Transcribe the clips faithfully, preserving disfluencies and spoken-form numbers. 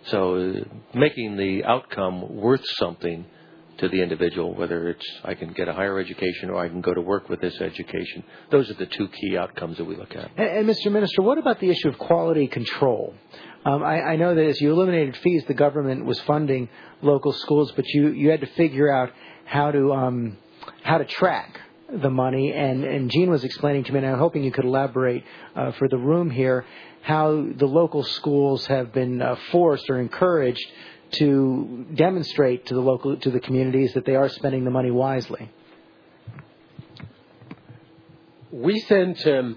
So uh, making the outcome worth something to the individual, whether it's I can get a higher education or I can go to work with this education. Those are the two key outcomes that we look at. And, and Mister Minister, what about the issue of quality control? Um, I, I know that as you eliminated fees, the government was funding local schools, but you, you had to figure out how to um, how to track the money. And, and Gene was explaining to me, and I'm hoping you could elaborate uh, for the room here, how the local schools have been uh, forced or encouraged to demonstrate to the local to the communities that they are spending the money wisely. We sent um,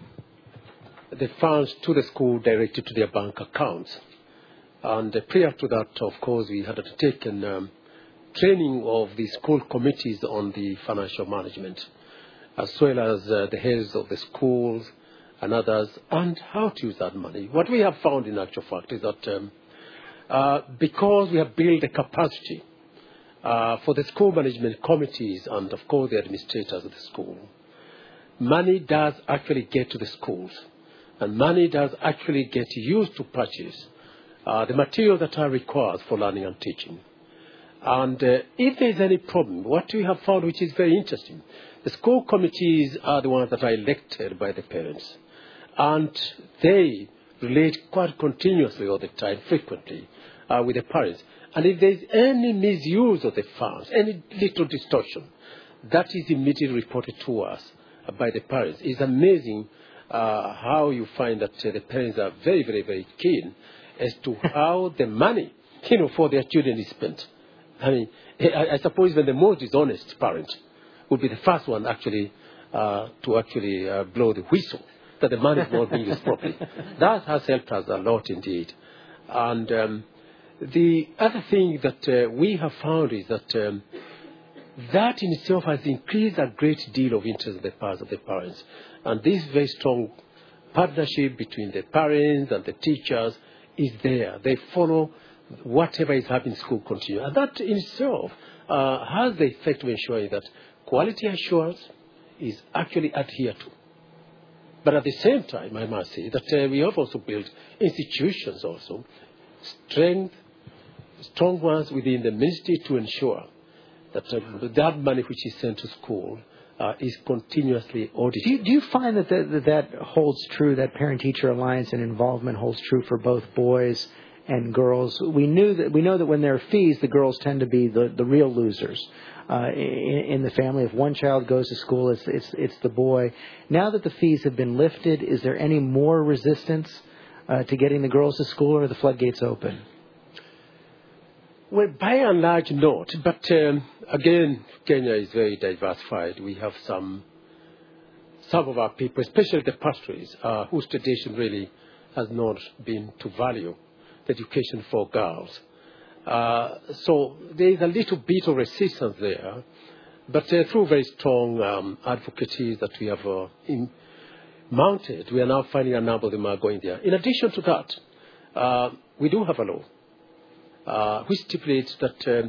the funds to the school directed to their bank accounts. And uh, prior to that, of course, we had taken um, training of the school committees on the financial management, as well as uh, the heads of the schools and others, and how to use that money. What we have found in actual fact is that um, uh, because we have built a capacity uh, for the school management committees and, of course, the administrators of the school, money does actually get to the schools, and money does actually get used to purchase uh, the materials that are required for learning and teaching. And uh, if there is any problem, what we have found, which is very interesting, the school committees are the ones that are elected by the parents, and they relate quite continuously all the time, frequently, uh, with the parents. And if there is any misuse of the funds, any little distortion, that is immediately reported to us by the parents. It's amazing uh, how you find that uh, the parents are very, very, very keen as to how the money, you know, for their children is spent. I mean, I, I suppose even the most dishonest parent would be the first one actually uh, to actually uh, blow the whistle that the money is not being used properly. That has helped us a lot indeed. And um, the other thing that uh, we have found is that um, that in itself has increased a great deal of interest on the part of the parents. And this very strong partnership between the parents and the teachers is there. They follow whatever is happening in school continue. And that in itself uh, has the effect of ensuring that quality assurance is actually adhered to. But at the same time, I must say that uh, we have also built institutions also, strength, strong ones within the ministry to ensure that uh, that money which is sent to school uh, is continuously audited. Do you, do you find that, that that holds true, that parent-teacher alliance and involvement holds true for both boys and girls? We knew that we know that when there are fees, the girls tend to be the, the real losers uh, in, in the family. If one child goes to school, it's, it's it's the boy. Now that the fees have been lifted, is there any more resistance uh, to getting the girls to school, or are the floodgates open? Well, by and large, not. But um, again, Kenya is very diversified. We have some some of our people, especially the pastors, uh, whose tradition really has not been to value the education for girls. Uh, so there is a little bit of resistance there, but uh, through very strong um, advocacy that we have uh, in, mounted, we are now finding a number of them are going there. In addition to that, uh, we do have a law uh, which stipulates that um,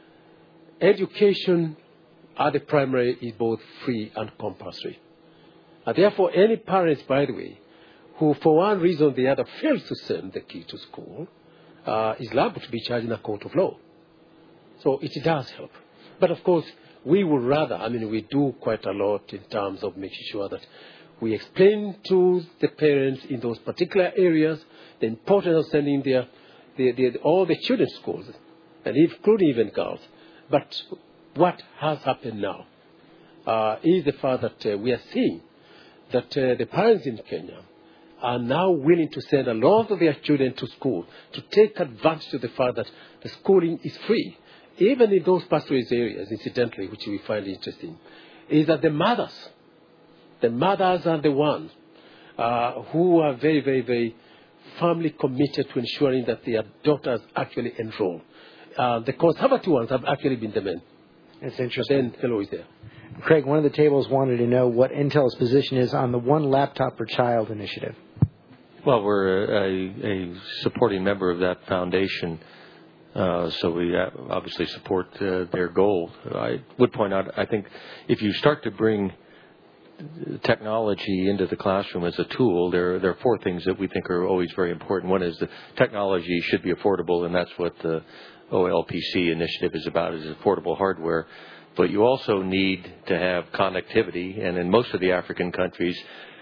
education at the primary is both free and compulsory. And therefore, any parents, by the way, who for one reason or the other fails to send the kid to school, uh, is liable to be charged in a court of law. So it does help. But of course, we would rather, I mean, we do quite a lot in terms of making sure that we explain to the parents in those particular areas the importance of sending their, their, their, all the children's schools, and including even girls. But what has happened now uh, is the fact that uh, we are seeing that uh, the parents in Kenya are now willing to send a lot of their children to school to take advantage of the fact that the schooling is free. Even in those pastoral areas, incidentally, which we find interesting, is that the mothers, the mothers are the ones uh, who are very, very, very firmly committed to ensuring that their daughters actually enroll. Uh, the conservative ones have actually been the men. It's interesting. Then the law is there. Craig, one of the tables wanted to know what Intel's position is on the One Laptop Per Child initiative. Well, we're a, a supporting member of that foundation, uh, so we obviously support uh, their goal. I would point out, I think, if you start to bring technology into the classroom as a tool, there, there are four things that we think are always very important. One is the technology should be affordable, and that's what the O L P C initiative is about, is affordable hardware. But you also need to have connectivity, and in most of the African countries,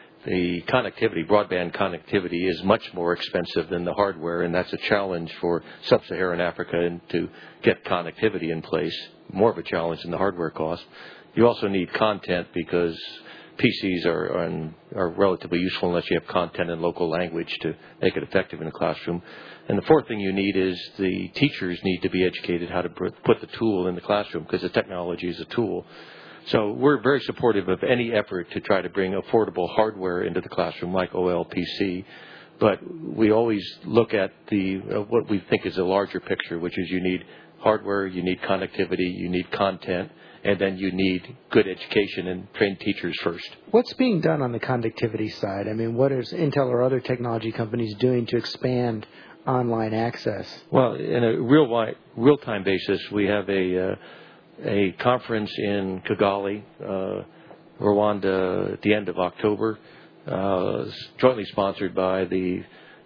the connectivity, broadband connectivity, is much more expensive than the hardware, and that's a challenge for sub-Saharan Africa to get connectivity in place, more of a challenge than the hardware cost. You also need content because P Cs are, are, are relatively useful unless you have content in local language to make it effective in a classroom. And the fourth thing you need is the teachers need to be educated how to put the tool in the classroom, because the technology is a tool. So we're very supportive of any effort to try to bring affordable hardware into the classroom like O L P C. But we always look at the uh, what we think is a larger picture, which is you need hardware, you need connectivity, you need content, and then you need good education and trained teachers first. What's being done on the connectivity side? I mean, what is Intel or other technology companies doing to expand online access? Well, in a real real-time basis, we have a uh, a conference in Kigali, uh, Rwanda, at the end of October, uh, jointly sponsored by the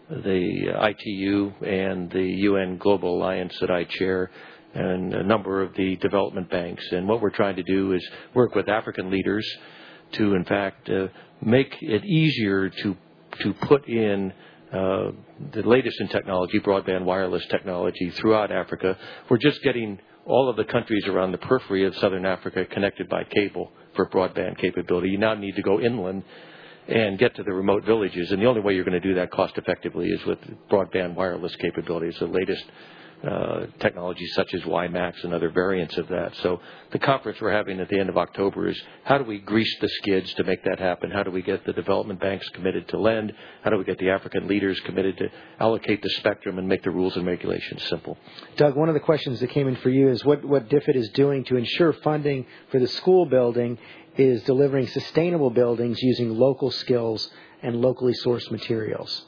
the I T U and the U N Global Alliance that I chair, and a number of the development banks. And what we're trying to do is work with African leaders to, in fact, uh, make it easier to to put in uh, the latest in technology, broadband wireless technology, throughout Africa. We're just getting all of the countries around the periphery of southern Africa connected by cable for broadband capability. You now need to go inland and get to the remote villages, and the only way you're going to do that cost effectively is with broadband wireless capabilities, the latest uh, technologies such as WiMAX and other variants of that. So the conference we're having at the end of October is how do we grease the skids to make that happen? How do we get the development banks committed to lend? How do we get the African leaders committed to allocate the spectrum and make the rules and regulations simple? Doug, one of the questions that came in for you is what, what D F I D is doing to ensure funding for the school building is delivering sustainable buildings using local skills and locally sourced materials.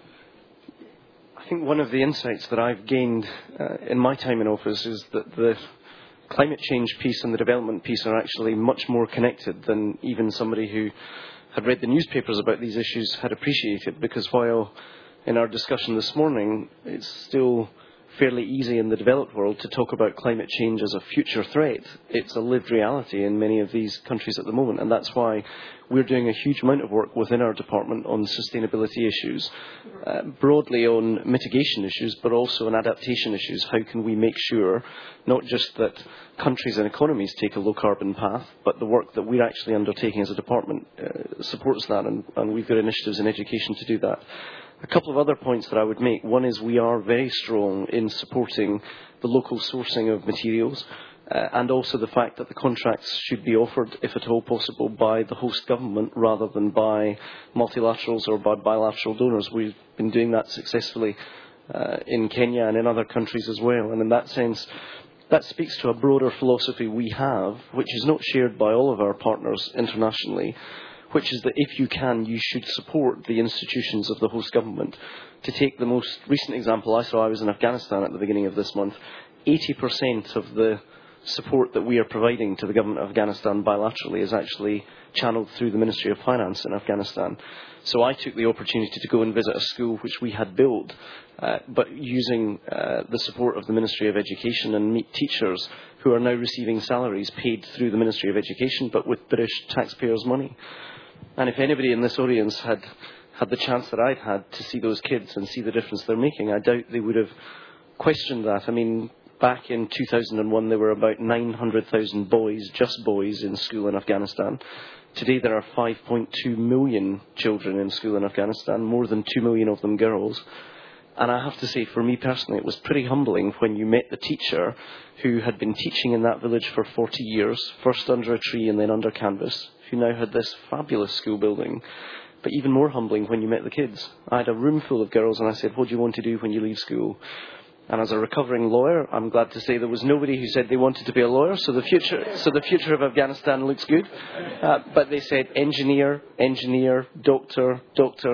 I think one of the insights that I've gained uh, in my time in office is that the climate change piece and the development piece are actually much more connected than even somebody who had read the newspapers about these issues had appreciated, because while in our discussion this morning it's still fairly easy in the developed world to talk about climate change as a future threat, it's a lived reality in many of these countries at the moment, and that's why we're doing a huge amount of work within our department on sustainability issues, uh, broadly on mitigation issues, but also on adaptation issues. How can we make sure not just that countries and economies take a low-carbon path, but the work that we're actually undertaking as a department uh, supports that, and, and we've got initiatives in education to do that. A couple of other points that I would make. One is we are very strong in supporting the local sourcing of materials, uh, and also the fact that the contracts should be offered, if at all possible, by the host government rather than by multilaterals or by bilateral donors. We've been doing that successfully uh, in Kenya and in other countries as well. And in that sense, that speaks to a broader philosophy we have, which is not shared by all of our partners internationally, which is that if you can, you should support the institutions of the host government. To take the most recent example I saw, I was in Afghanistan at the beginning of this month. eighty percent of the support that we are providing to the government of Afghanistan bilaterally is actually channeled through the Ministry of Finance in Afghanistan. So I took the opportunity to go and visit a school which we had built, uh, but using uh, the support of the Ministry of Education, and meet teachers who are now receiving salaries paid through the Ministry of Education, but with British taxpayers' money. And if anybody in this audience had had the chance that I've had to see those kids and see the difference they're making, I doubt they would have questioned that. I mean, back in two thousand one, there were about nine hundred thousand boys, just boys, in school in Afghanistan. Today, there are five point two million children in school in Afghanistan, more than two million of them girls. And I have to say, for me personally, it was pretty humbling when you met the teacher who had been teaching in that village for forty years, first under a tree and then under canvas, who now had this fabulous school building. But even more humbling when you met the kids. I had a room full of girls and I said, what do you want to do when you leave school? And as a recovering lawyer, I'm glad to say there was nobody who said they wanted to be a lawyer, so the future, so the future of Afghanistan looks good. Uh, but they said engineer, engineer, doctor, doctor.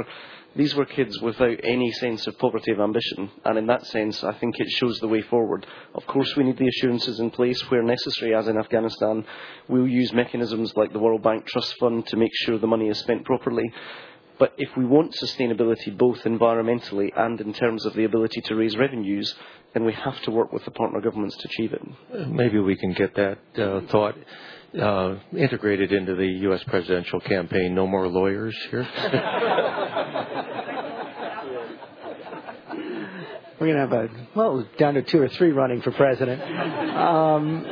these were kids without any sense of poverty of ambition. And in that sense, I think it shows the way forward. Of course, we need the assurances in place where necessary, as in Afghanistan. We'll use mechanisms like the World Bank Trust Fund to make sure the money is spent properly. But if we want sustainability both environmentally and in terms of the ability to raise revenues, then we have to work with the partner governments to achieve it. Maybe we can get that uh, thought uh, integrated into the U S presidential campaign. No more lawyers here. We're going to have a, well, down to two or three running for president. Um,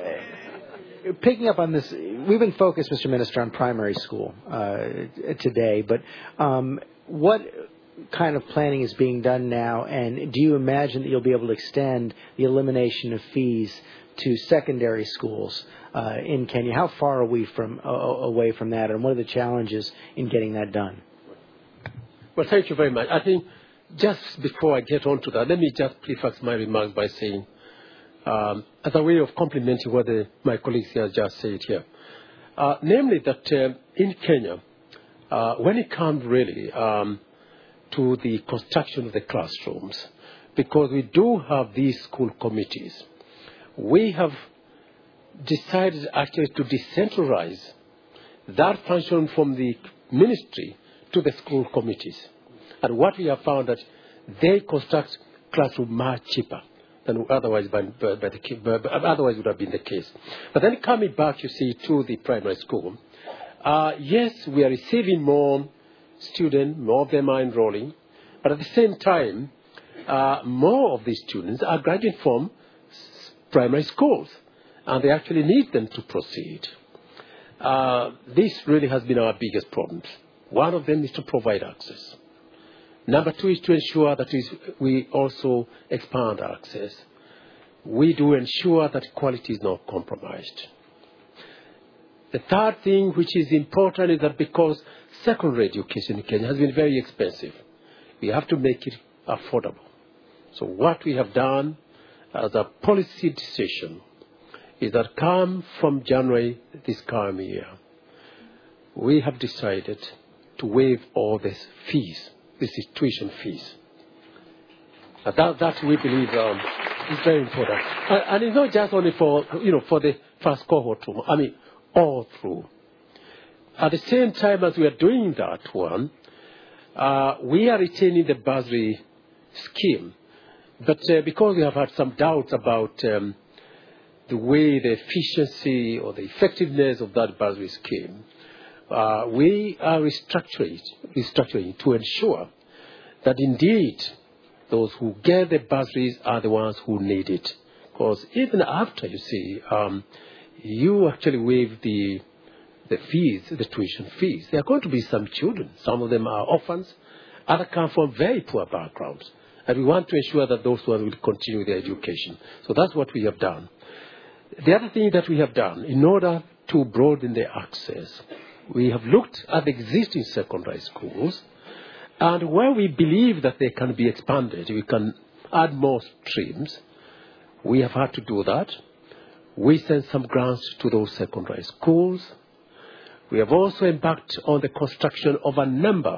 Picking up on this, we've been focused, Mister Minister, on primary school uh, today, but um, what kind of planning is being done now, and do you imagine that you'll be able to extend the elimination of fees to secondary schools uh, in Kenya? How far are we from uh, away from that, and what are the challenges in getting that done? Well, thank you very much. I think just before I get on to that, let me just preface my remarks by saying, Um, as a way of complementing what the, my colleagues here just said here, uh, namely that uh, in Kenya, uh, when it comes really um, to the construction of the classrooms, because we do have these school committees, we have decided actually to decentralize that function from the ministry to the school committees. And what we have found that they construct classrooms much cheaper than otherwise, by, by, by the, by, otherwise would have been the case. But then coming back, you see, to the primary school, uh, yes, we are receiving more students, more of them are enrolling, but at the same time, uh, more of these students are graduating from primary schools, and they actually need them to proceed. Uh, this really has been our biggest problem. One of them is to provide access. Number two is to ensure that we also expand access. We do ensure that quality is not compromised. The third thing which is important is that because secondary education in Kenya has been very expensive, we have to make it affordable. So what we have done as a policy decision is that come from January this coming year, we have decided to waive all these fees. This is tuition fees. Uh, that, that we believe um, is very important. Uh, and it's not just only for, you know, for the first cohort, I mean, all through. At the same time as we are doing that one, uh, we are retaining the bursary scheme. But uh, because we have had some doubts about um, the way, the efficiency or the effectiveness of that bursary scheme, Uh, we are restructuring, restructuring to ensure that indeed those who get the bursaries are the ones who need it. Because even after, you see, um, you actually waive the, the fees, the tuition fees, there are going to be some children. Some of them are orphans. Others come from very poor backgrounds. And we want to ensure that those ones will continue their education. So that's what we have done. The other thing that we have done, in order to broaden the access, we have looked at the existing secondary schools, and where we believe that they can be expanded, we can add more streams. We have had to do that. We sent some grants to those secondary schools. We have also embarked on the construction of a number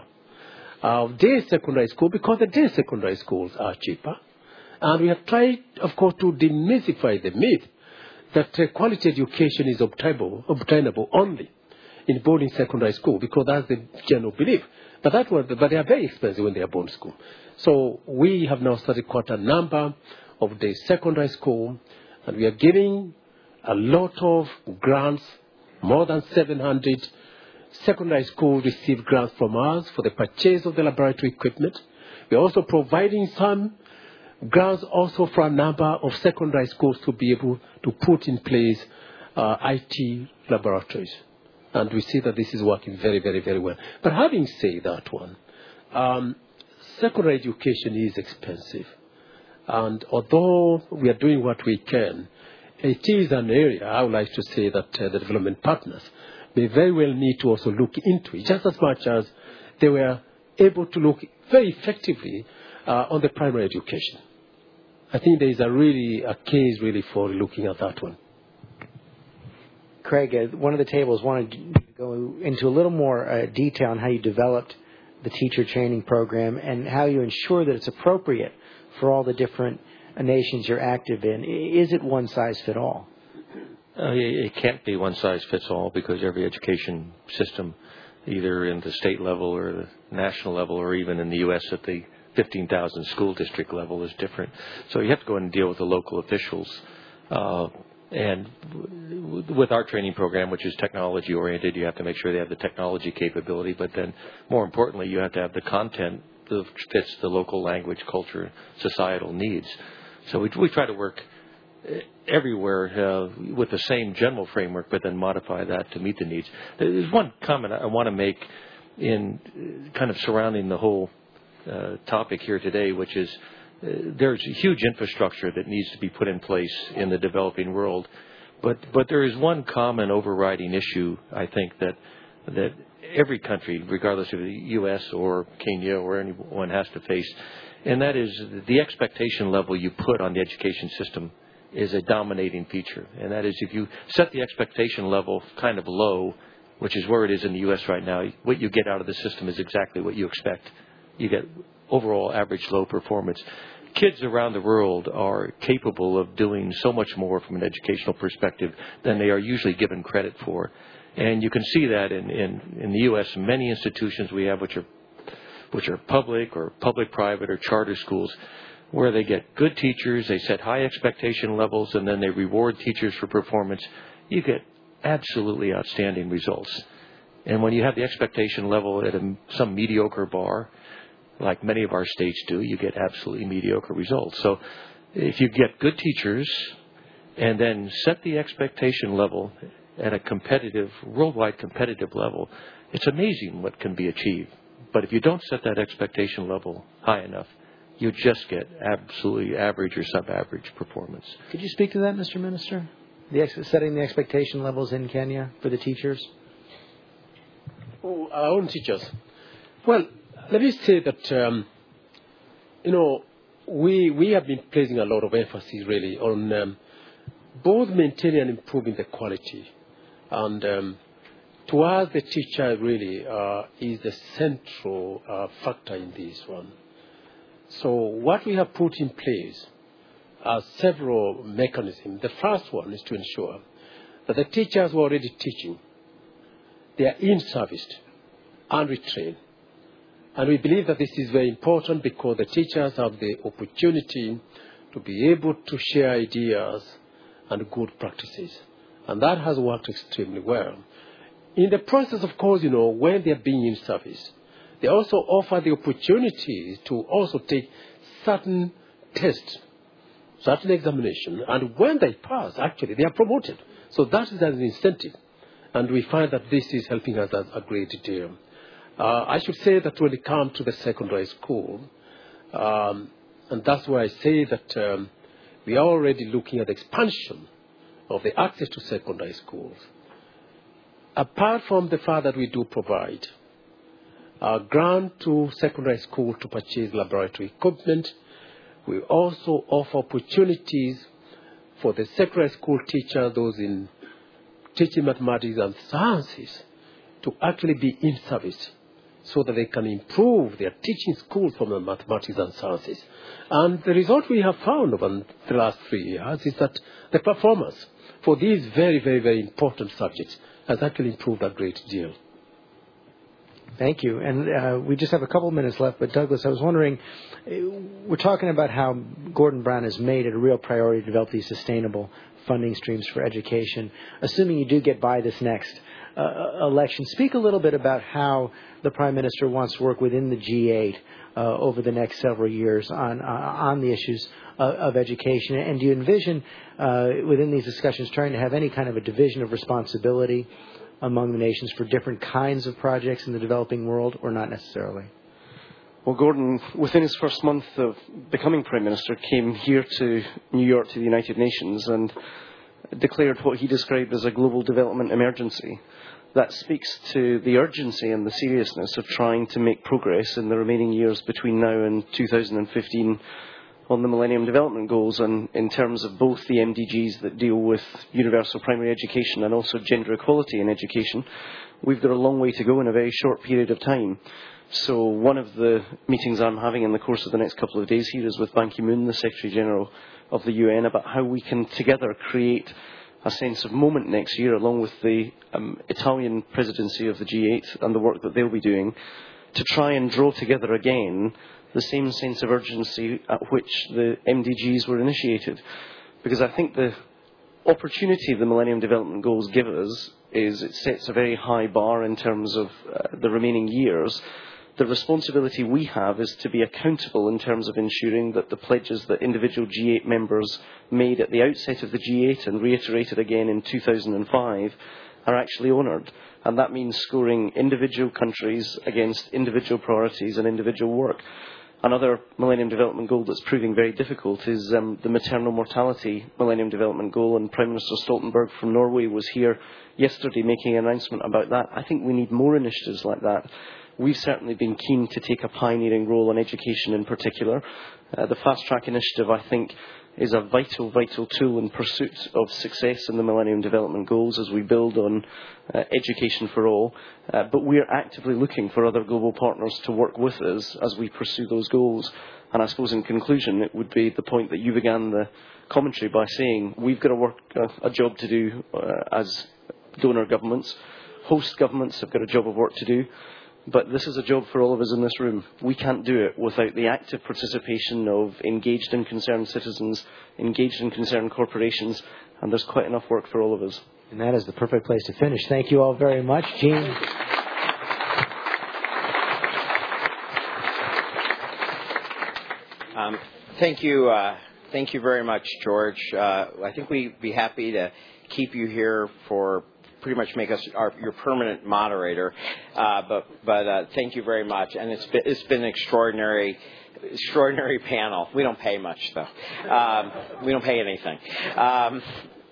of day secondary schools because the day secondary schools are cheaper. And we have tried, of course, to demystify the myth that uh, quality education is obtainable, obtainable only in boarding secondary school, because that's the general belief. But that was, but they are very expensive when they are boarding school. So we have now started quite a number of the secondary school, and we are giving a lot of grants. More than seven hundred secondary schools receive grants from us for the purchase of the laboratory equipment. We are also providing some grants also for a number of secondary schools to be able to put in place uh, I T laboratories. And we see that this is working very, very, very well. But having said that one, um, secondary education is expensive. And although we are doing what we can, it is an area I would like to say that uh, the development partners may very well need to also look into it, just as much as they were able to look very effectively uh, on the primary education. I think there is a really a case really for looking at that one. Craig, uh, one of the tables wanted to go into a little more uh, detail on how you developed the teacher training program and how you ensure that it's appropriate for all the different nations you're active in? Is it one size fit all? Uh, it can't be one size fits all because every education system, either in the state level or the national level or even in the U S at the fifteen thousand school district level, is different. So you have to go in and deal with the local officials. Uh, and w- with our training program, which is technology oriented, you have to make sure they have the technology capability. But then more importantly, you have to have the content that fits the local language, culture, societal needs. So we, we try to work everywhere uh, with the same general framework, but then modify that to meet the needs. There's one comment I want to make in kind of surrounding the whole uh, topic here today, which is uh, there's a huge infrastructure that needs to be put in place in the developing world, but but there is one common overriding issue, I think, that that every country, regardless of the U S or Kenya or anyone, has to face, and that is the expectation level you put on the education system is a dominating feature. And that is, if you set the expectation level kind of low, which is where it is in the U S right now, what you get out of the system is exactly what you expect. You get overall average low performance. Kids around the world are capable of doing so much more from an educational perspective than they are usually given credit for. And you can see that in, in, in the U S, many institutions we have which are which are public or public-private or charter schools, where they get good teachers, they set high expectation levels, and then they reward teachers for performance. You get absolutely outstanding results. And when you have the expectation level at a, some mediocre bar, like many of our states do, you get absolutely mediocre results. So if you get good teachers and then set the expectation level at a competitive, worldwide competitive level, it's amazing what can be achieved. But if you don't set that expectation level high enough, you just get absolutely average or sub-average performance. Could you speak to that, Mister Minister? The ex- setting the expectation levels in Kenya for the teachers? Oh, our own teachers. Well, let me say that, um, you know, we we have been placing a lot of emphasis really on um, both maintaining and improving the quality. And um, to us, the teacher really uh, is the central uh, factor in this one. So what we have put in place are several mechanisms. The first one is to ensure that the teachers who are already teaching, they are in-serviced and retrained. And we believe that this is very important because the teachers have the opportunity to be able to share ideas and good practices. And that has worked extremely well. In the process, of course, you know, when they are being in service, they also offer the opportunity to also take certain tests, certain examination, and when they pass, actually, they are promoted. So that is an incentive. And we find that this is helping us a great deal. Uh, I should say that when it comes to the secondary school, um, and that's why I say that um, we are already looking at the expansion of the access to secondary schools. Apart from the fact that we do provide a grant to secondary school to purchase laboratory equipment, we also offer opportunities for the secondary school teachers, those in teaching mathematics and sciences, to actually be in service so that they can improve their teaching skills from the mathematics and sciences. And the result we have found over the last three years is that the performance for these very, very, very important subjects has actually improved a great deal. Thank you. And uh, we just have a couple minutes left, but Douglas, I was wondering, we're talking about how Gordon Brown has made it a real priority to develop these sustainable funding streams for education. Assuming you do get by this next uh, election, speak a little bit about how the Prime Minister wants to work within the G eight uh, over the next several years on uh, on the issues of, of education. And do you envision uh, within these discussions trying to have any kind of a division of responsibility among the nations for different kinds of projects in the developing world, or not necessarily? Well, Gordon, within his first month of becoming Prime Minister, came here to New York to the United Nations and declared what he described as a global development emergency. That speaks to the urgency and the seriousness of trying to make progress in the remaining years between now and two thousand fifteen on the Millennium Development Goals, and in terms of both the M D Gs that deal with universal primary education and also gender equality in education, we've got a long way to go in a very short period of time. So one of the meetings I'm having in the course of the next couple of days here is with Ban Ki-moon, the Secretary General of the U N, about how we can together create a sense of moment next year, along with the um, Italian presidency of the G eight and the work that they'll be doing, to try and draw together again the same sense of urgency at which the M D Gs were initiated. Because I think the opportunity the Millennium Development Goals give us is it sets a very high bar in terms of uh, the remaining years. The responsibility we have is to be accountable in terms of ensuring that the pledges that individual G eight members made at the outset of the G eight and reiterated again in two thousand five are actually honoured. And that means scoring individual countries against individual priorities and individual work. Another Millennium Development Goal that's proving very difficult is um, the maternal mortality Millennium Development Goal, and Prime Minister Stoltenberg from Norway was here yesterday making an announcement about that. I think we need more initiatives like that. We've certainly been keen to take a pioneering role on education in particular. Uh, the Fast Track Initiative, I think, is a vital, vital tool in pursuit of success in the Millennium Development Goals as we build on uh, education for all. Uh, but we're actively looking for other global partners to work with us as we pursue those goals. And I suppose in conclusion, it would be the point that you began the commentary by saying we've got a, work, a, a job to do uh, as donor governments. Host governments have got a job of work to do. But this is a job for all of us in this room. We can't do it without the active participation of engaged and concerned citizens, engaged and concerned corporations, and there's quite enough work for all of us. And that is the perfect place to finish. Thank you all very much. Gene? Um, thank you. Uh, thank you very much, George. Uh, I think we'd be happy to keep you here for pretty much make us our, your permanent moderator. Uh, but but uh, thank you very much. And it's been, it's been an extraordinary, extraordinary panel. We don't pay much, though. Um, we don't pay anything. Um,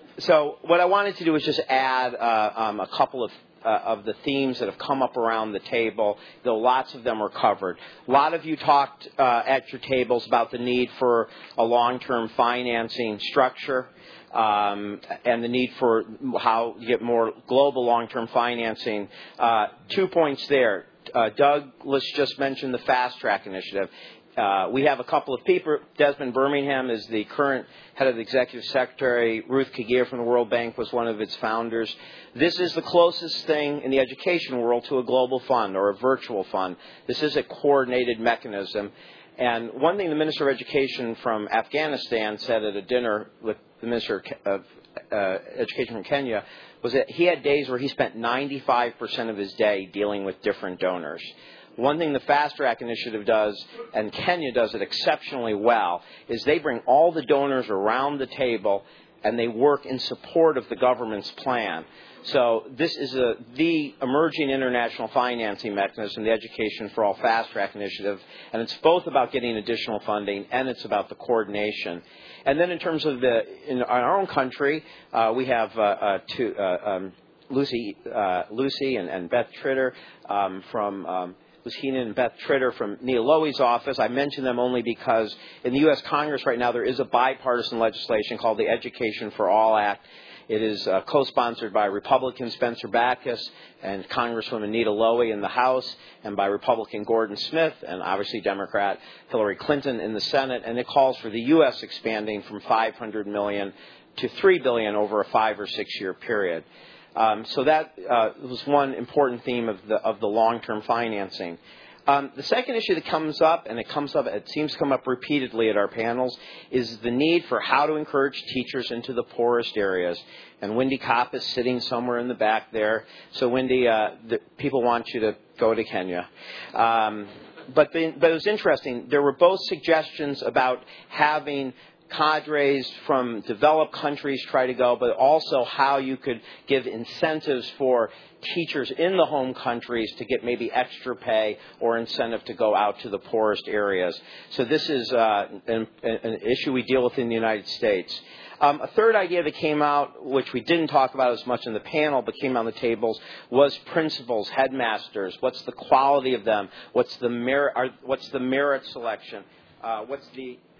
so what I wanted to do is just add uh, um, a couple of Uh, of the themes that have come up around the table, though lots of them were covered. A lot of you talked uh, at your tables about the need for a long-term financing structure um, and the need for how you get more global long-term financing. Uh, two points there. Uh, Douglas just mentioned the Fast Track Initiative. Uh, we have a couple of people. Desmond Birmingham is the current head of the executive secretary. Ruth Kagia from the World Bank was one of its founders. This is the closest thing in the education world to a global fund or a virtual fund. This is a coordinated mechanism. And one thing the Minister of Education from Afghanistan said at a dinner with the Minister of uh, Education from Kenya was that he had days where he spent ninety-five percent of his day dealing with different donors. One thing the Fast Track Initiative does, and Kenya does it exceptionally well, is they bring all the donors around the table and they work in support of the government's plan. So this is a, the emerging international financing mechanism, the Education for All Fast Track Initiative, and it's both about getting additional funding and it's about the coordination. And then in terms of the, in our own country, uh, we have uh, uh, two, uh, um, Lucy, uh, Lucy and, and Beth Tritter um, from um, Lucina and Beth Tritter from Neil Lowy's office. I mention them only because in the U S Congress right now there is a bipartisan legislation called the Education for All Act. It is uh, co-sponsored by Republican Spencer Backus and Congresswoman Nita Lowey in the House, and by Republican Gordon Smith and obviously Democrat Hillary Clinton in the Senate. And it calls for the U S expanding from five hundred million dollars to three billion dollars over a five or six year period. Um, so that uh, was one important theme of the of the long-term financing. Um, the second issue that comes up, and it comes up, it seems to come up repeatedly at our panels, is the need for how to encourage teachers into the poorest areas. And Wendy Kopp is sitting somewhere in the back there. So Wendy, uh, the, people want you to go to Kenya. Um, but, the, but it was interesting. There were both suggestions about having cadres from developed countries try to go, but also how you could give incentives for teachers in the home countries to get maybe extra pay or incentive to go out to the poorest areas. So this is uh, an, an issue we deal with in the United States. Um, a third idea that came out, which we didn't talk about as much in the panel, but came on the tables, was principals, headmasters. What's the quality of them? What's the merit? What's the merit selection? Uh, what's the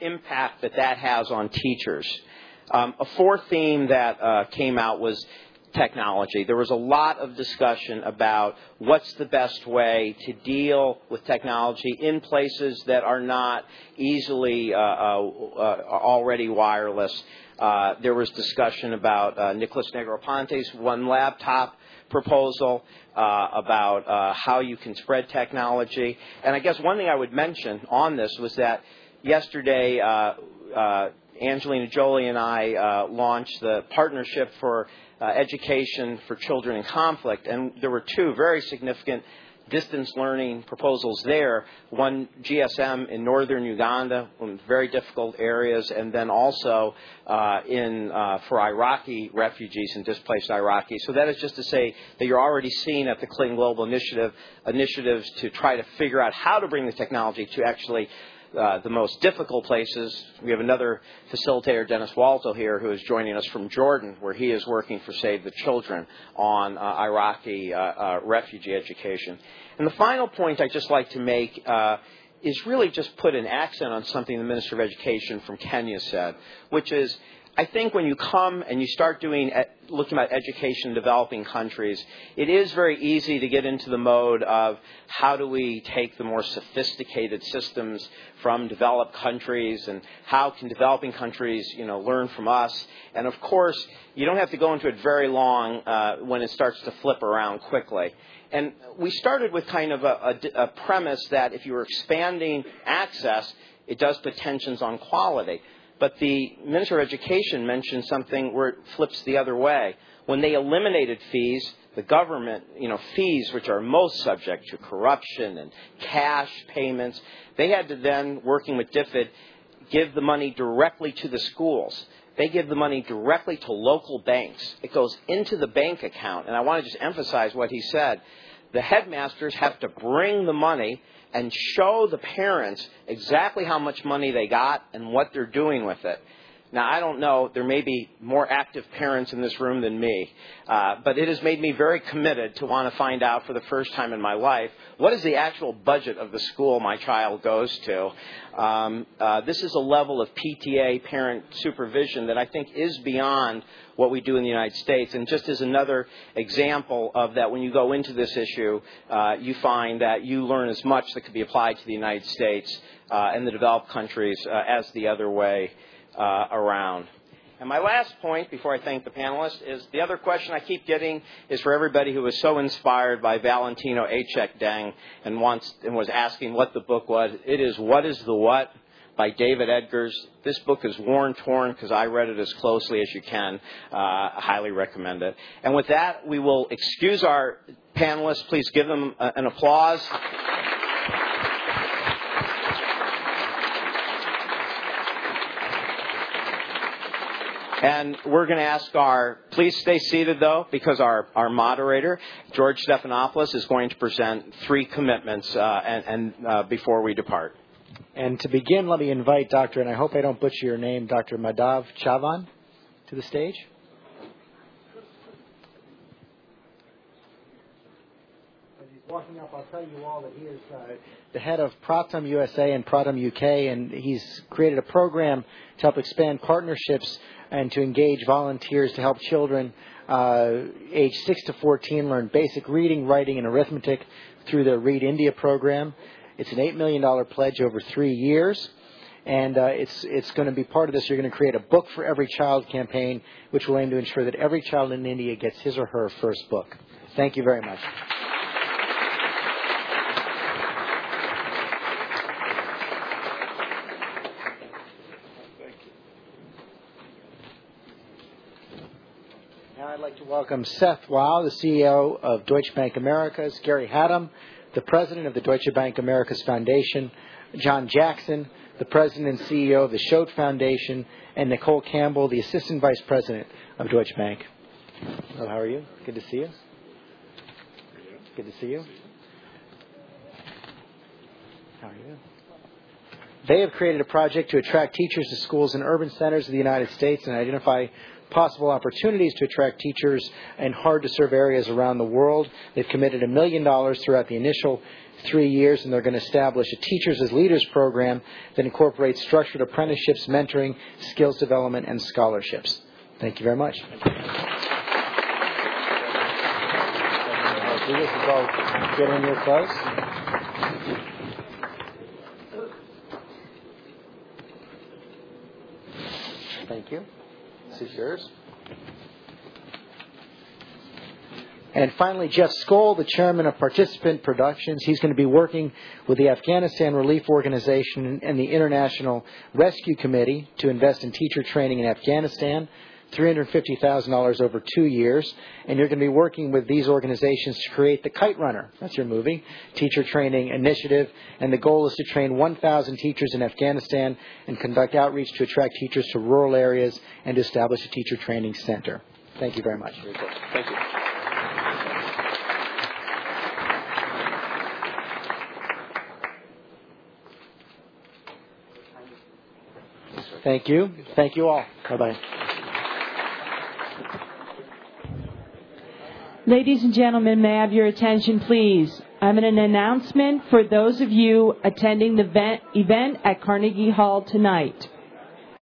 impact that that has on teachers. Um, a fourth theme that uh, came out was technology. There was a lot of discussion about what's the best way to deal with technology in places that are not easily uh, uh, uh, already wireless. Uh, there was discussion about uh, Nicholas Negroponte's one laptop proposal, uh, about uh, how you can spread technology. And I guess one thing I would mention on this was that yesterday uh, uh, Angelina Jolie and I uh, launched the Partnership for uh, Education for Children in Conflict, and there were two very significant distance learning proposals there. One, G S M in northern Uganda, in very difficult areas, and then also uh, in uh, for Iraqi refugees and displaced Iraqis. So that is just to say that you're already seeing at the Clinton Global Initiative initiatives to try to figure out how to bring the technology to actually Uh, the most difficult places. We have another facilitator, Dennis Walto, here, who is joining us from Jordan, where he is working for Save the Children on uh, Iraqi uh, uh, refugee education. And the final point I'd just like to make uh, is really just put an accent on something the Minister of Education from Kenya said, which is, I think when you come and you start doing, looking at education in developing countries, it is very easy to get into the mode of how do we take the more sophisticated systems from developed countries, and how can developing countries, you know, learn from us. And of course, you don't have to go into it very long uh, when it starts to flip around quickly. And we started with kind of a, a, a premise that if you were expanding access, it does put tensions on quality. But the Minister of Education mentioned something where it flips the other way. When they eliminated fees, the government, you know, fees which are most subject to corruption and cash payments, they had to then, working with D F I D, give the money directly to the schools. They give the money directly to local banks. It goes into the bank account. And I want to just emphasize what he said. The headmasters have to bring the money and show the parents exactly how much money they got and what they're doing with it. Now, I don't know, there may be more active parents in this room than me, uh, but it has made me very committed to want to find out for the first time in my life, what is the actual budget of the school my child goes to? Um, uh, this is a level of P T A parent supervision that I think is beyond what we do in the United States. And just as another example of that, when you go into this issue, uh, you find that you learn as much that could be applied to the United States uh, and the developed countries uh, as the other way uh, around. And my last point, before I thank the panelists, is the other question I keep getting is for everybody who was so inspired by Valentino Achek-Deng and wants and was asking what the book was. It is What is the What? By David Edgars. This book is worn, torn, because I read it as closely as you can. Uh, I highly recommend it. And with that, we will excuse our panelists. Please give them a, an applause. And we're going to ask our, please stay seated though, because our, our moderator, George Stephanopoulos, is going to present three commitments uh, and, and uh, before we depart. And to begin, let me invite Doctor, and I hope I don't butcher your name, Doctor Madhav Chavan, to the stage. As he's walking up, I'll tell you all that he is uh, the head of Pratham U S A and Pratham U K, and he's created a program to help expand partnerships and to engage volunteers to help children uh, age six to fourteen learn basic reading, writing, and arithmetic through the Read India program. It's an eight million dollars pledge over three years, and uh, it's it's going to be part of this. You're going to create a Book for Every Child campaign, which will aim to ensure that every child in India gets his or her first book. Thank you very much. Now I'd like to welcome Seth Wow, the C E O of Deutsche Bank Americas, Gary Haddam, the president of the Deutsche Bank Americas Foundation, John Jackson, the president and C E O of the Schott Foundation, and Nicole Campbell, the assistant vice president of Deutsche Bank. Hello, how are you? Good to see you. Good to see you. How are you? They have created a project to attract teachers to schools in urban centers of the United States and identify possible opportunities to attract teachers in hard-to-serve areas around the world. They've committed a million dollars throughout the initial three years, and they're going to establish a Teachers as Leaders program that incorporates structured apprenticeships, mentoring, skills development, and scholarships. Thank you very much. This is all get in your close. Thank you. This is yours. And finally, Jeff Skoll, the chairman of Participant Productions. He's going to be working with the Afghanistan Relief Organization and the International Rescue Committee to invest in teacher training in Afghanistan, three hundred fifty thousand dollars over two years. And you're going to be working with these organizations to create the Kite Runner, that's your movie, teacher training initiative. And the goal is to train one thousand teachers in Afghanistan and conduct outreach to attract teachers to rural areas and to establish a teacher training center. Thank you very much. Thank you. Thank you. Thank you all. Bye-bye. Ladies and gentlemen, may I have your attention, please? I have an announcement for those of you attending the event at Carnegie Hall tonight.